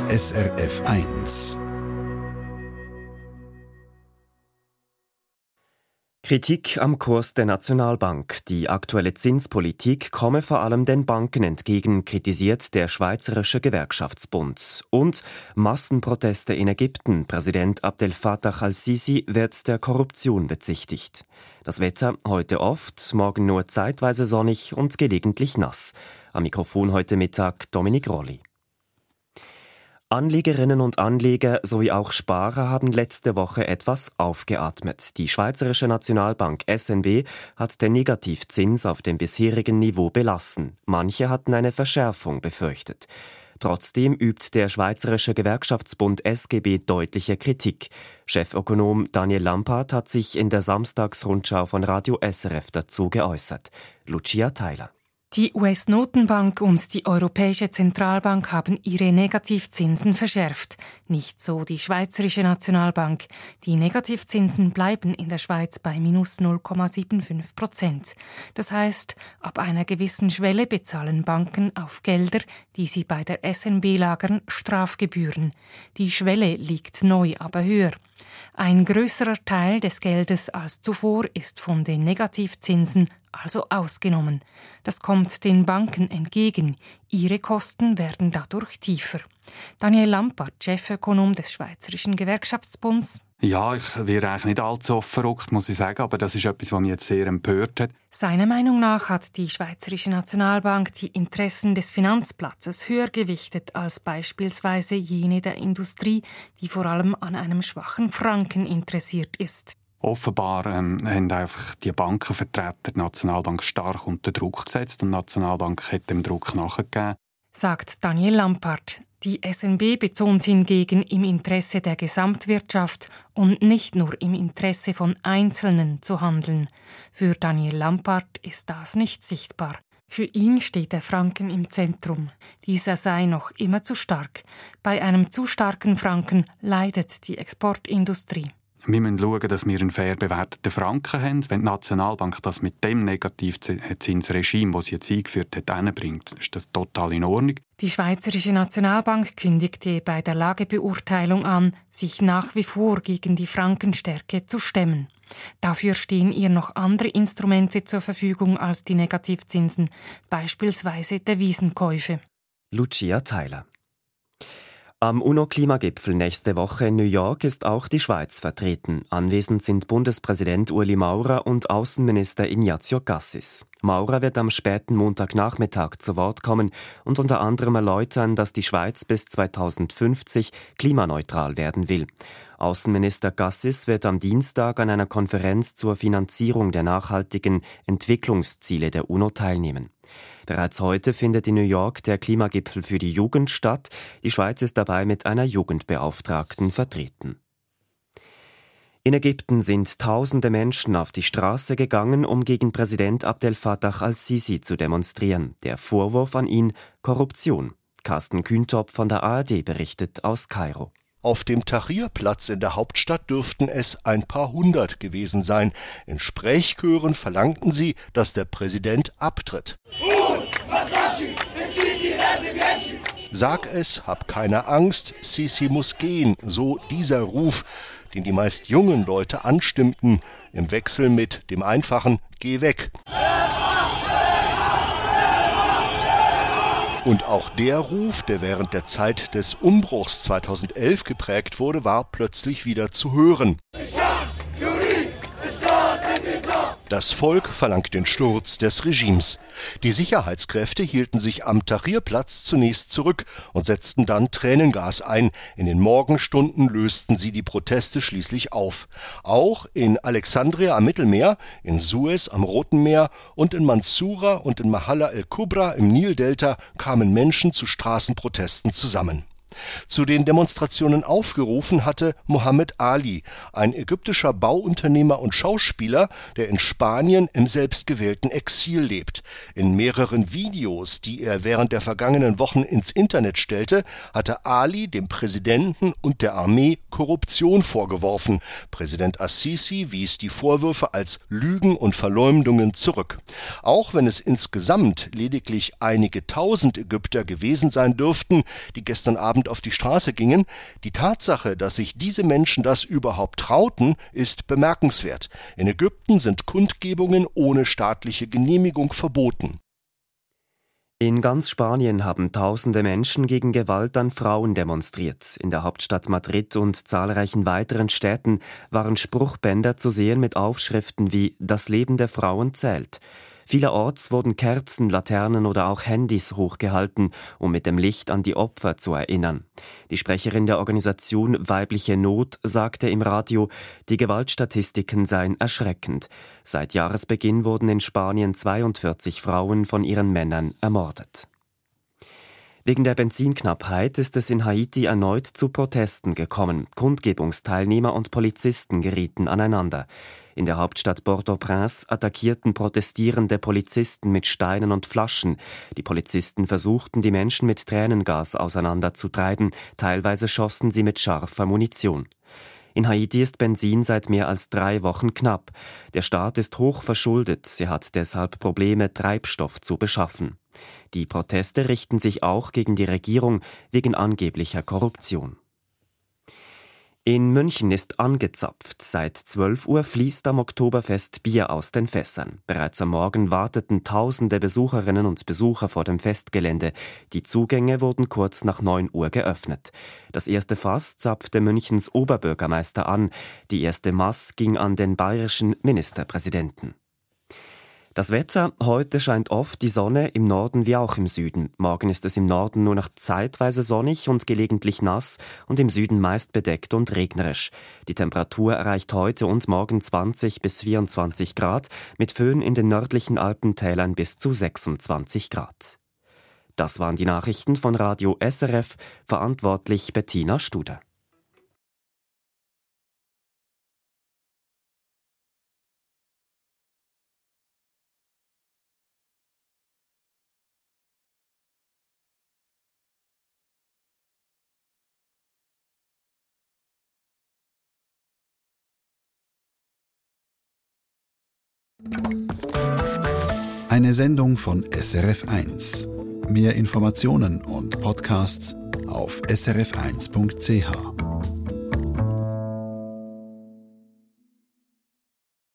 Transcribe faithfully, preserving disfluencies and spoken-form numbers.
S R F eins. Kritik am Kurs der Nationalbank. Die aktuelle Zinspolitik komme vor allem den Banken entgegen, kritisiert der Schweizerische Gewerkschaftsbund. Und Massenproteste in Ägypten. Präsident Abdel Fattah al-Sisi wird der Korruption bezichtigt. Das Wetter heute oft, morgen nur zeitweise sonnig und gelegentlich nass. Am Mikrofon heute Mittag Dominik Rolli. Anlegerinnen und Anleger sowie auch Sparer haben letzte Woche etwas aufgeatmet. Die Schweizerische Nationalbank S N B hat den Negativzins auf dem bisherigen Niveau belassen. Manche hatten eine Verschärfung befürchtet. Trotzdem übt der Schweizerische Gewerkschaftsbund S G B deutliche Kritik. Chefökonom Daniel Lampard hat sich in der Samstagsrundschau von Radio S R F dazu geäußert. Lucia Theiler. Die U S-Notenbank und die Europäische Zentralbank haben ihre Negativzinsen verschärft. Nicht so die Schweizerische Nationalbank. Die Negativzinsen bleiben in der Schweiz bei minus null Komma fünfundsiebzig Prozent. Das heißt, ab einer gewissen Schwelle bezahlen Banken auf Gelder, die sie bei der S N B lagern, Strafgebühren. Die Schwelle liegt neu aber höher. Ein größerer Teil des Geldes als zuvor ist von den Negativzinsen also ausgenommen. Das kommt den Banken entgegen. Ihre Kosten werden dadurch tiefer. Daniel Lampard, Chefökonom des Schweizerischen Gewerkschaftsbunds. Ja, ich wäre eigentlich nicht allzu oft verrückt, muss ich sagen, aber das ist etwas, was mich jetzt sehr empört hat. Seiner Meinung nach hat die Schweizerische Nationalbank die Interessen des Finanzplatzes höher gewichtet als beispielsweise jene der Industrie, die vor allem an einem schwachen Franken interessiert ist. Offenbar ähm, haben einfach die Bankenvertreter die Nationalbank stark unter Druck gesetzt und die Nationalbank hat dem Druck nachgegeben. Sagt Daniel Lampard. Die S N B betont hingegen im Interesse der Gesamtwirtschaft und nicht nur im Interesse von Einzelnen zu handeln. Für Daniel Lampard ist das nicht sichtbar. Für ihn steht der Franken im Zentrum. Dieser sei noch immer zu stark. Bei einem zu starken Franken leidet die Exportindustrie. Wir müssen schauen, dass wir einen fair bewerteten Franken haben. Wenn die Nationalbank das mit dem Negativzinsregime, das sie jetzt eingeführt hat, hinbringt, ist das total in Ordnung. Die Schweizerische Nationalbank kündigte bei der Lagebeurteilung an, sich nach wie vor gegen die Frankenstärke zu stemmen. Dafür stehen ihr noch andere Instrumente zur Verfügung als die Negativzinsen, beispielsweise Devisenkäufe. Lucia Theiler. Am UNO-Klimagipfel nächste Woche in New York ist auch die Schweiz vertreten. Anwesend sind Bundespräsident Ueli Maurer und Außenminister Ignazio Cassis. Maurer wird am späten Montagnachmittag zu Wort kommen und unter anderem erläutern, dass die Schweiz bis zweitausendfünfzig klimaneutral werden will. Außenminister Cassis wird am Dienstag an einer Konferenz zur Finanzierung der nachhaltigen Entwicklungsziele der UNO teilnehmen. Bereits heute findet in New York der Klimagipfel für die Jugend statt. Die Schweiz ist dabei mit einer Jugendbeauftragten vertreten. In Ägypten sind tausende Menschen auf die Straße gegangen, um gegen Präsident Abdel Fattah al-Sisi zu demonstrieren. Der Vorwurf an ihn: Korruption. Carsten Kühntop von der A R D berichtet aus Kairo. Auf dem Tahrir-Platz in der Hauptstadt dürften es ein paar hundert gewesen sein. In Sprechchören verlangten sie, dass der Präsident abtritt. Sag es, hab keine Angst, Sisi muss gehen, so dieser Ruf, den die meist jungen Leute anstimmten, im Wechsel mit dem einfachen Geh weg. Und auch der Ruf, der während der Zeit des Umbruchs zweitausendelf geprägt wurde, war plötzlich wieder zu hören. Das Volk verlangt den Sturz des Regimes. Die Sicherheitskräfte hielten sich am Tahrirplatz zunächst zurück und setzten dann Tränengas ein. In den Morgenstunden lösten sie die Proteste schließlich auf. Auch in Alexandria am Mittelmeer, in Suez am Roten Meer und in Mansoura und in Mahalla el-Kubra im Nildelta kamen Menschen zu Straßenprotesten zusammen. Zu den Demonstrationen aufgerufen hatte Mohammed Ali, ein ägyptischer Bauunternehmer und Schauspieler, der in Spanien im selbstgewählten Exil lebt. In mehreren Videos, die er während der vergangenen Wochen ins Internet stellte, hatte Ali dem Präsidenten und der Armee Korruption vorgeworfen. Präsident Al-Sisi wies die Vorwürfe als Lügen und Verleumdungen zurück. Auch wenn es insgesamt lediglich einige tausend Ägypter gewesen sein dürften, die gestern Abend und auf die Straße gingen. Die Tatsache, dass sich diese Menschen das überhaupt trauten, ist bemerkenswert. In Ägypten sind Kundgebungen ohne staatliche Genehmigung verboten. In ganz Spanien haben tausende Menschen gegen Gewalt an Frauen demonstriert. In der Hauptstadt Madrid und zahlreichen weiteren Städten waren Spruchbänder zu sehen mit Aufschriften wie »Das Leben der Frauen zählt«. Vielerorts wurden Kerzen, Laternen oder auch Handys hochgehalten, um mit dem Licht an die Opfer zu erinnern. Die Sprecherin der Organisation Weibliche Not sagte im Radio, die Gewaltstatistiken seien erschreckend. Seit Jahresbeginn wurden in Spanien zweiundvierzig Frauen von ihren Männern ermordet. Wegen der Benzinknappheit ist es in Haiti erneut zu Protesten gekommen. Kundgebungsteilnehmer und Polizisten gerieten aneinander. In der Hauptstadt Port-au-Prince attackierten protestierende Polizisten mit Steinen und Flaschen. Die Polizisten versuchten, die Menschen mit Tränengas auseinanderzutreiben. Teilweise schossen sie mit scharfer Munition. In Haiti ist Benzin seit mehr als drei Wochen knapp. Der Staat ist hoch verschuldet. Er hat deshalb Probleme, Treibstoff zu beschaffen. Die Proteste richten sich auch gegen die Regierung wegen angeblicher Korruption. In München ist angezapft. Seit zwölf Uhr fließt am Oktoberfest Bier aus den Fässern. Bereits am Morgen warteten tausende Besucherinnen und Besucher vor dem Festgelände. Die Zugänge wurden kurz nach neun Uhr geöffnet. Das erste Fass zapfte Münchens Oberbürgermeister an. Die erste Maß ging an den bayerischen Ministerpräsidenten. Das Wetter: Heute scheint oft die Sonne, im Norden wie auch im Süden. Morgen ist es im Norden nur noch zeitweise sonnig und gelegentlich nass und im Süden meist bedeckt und regnerisch. Die Temperatur erreicht heute und morgen zwanzig bis vierundzwanzig Grad, mit Föhn in den nördlichen Alpentälern bis zu sechsundzwanzig Grad. Das waren die Nachrichten von Radio S R F, verantwortlich Bettina Studer. Eine Sendung von S R F eins. Mehr Informationen und Podcasts auf s r f eins punkt c h.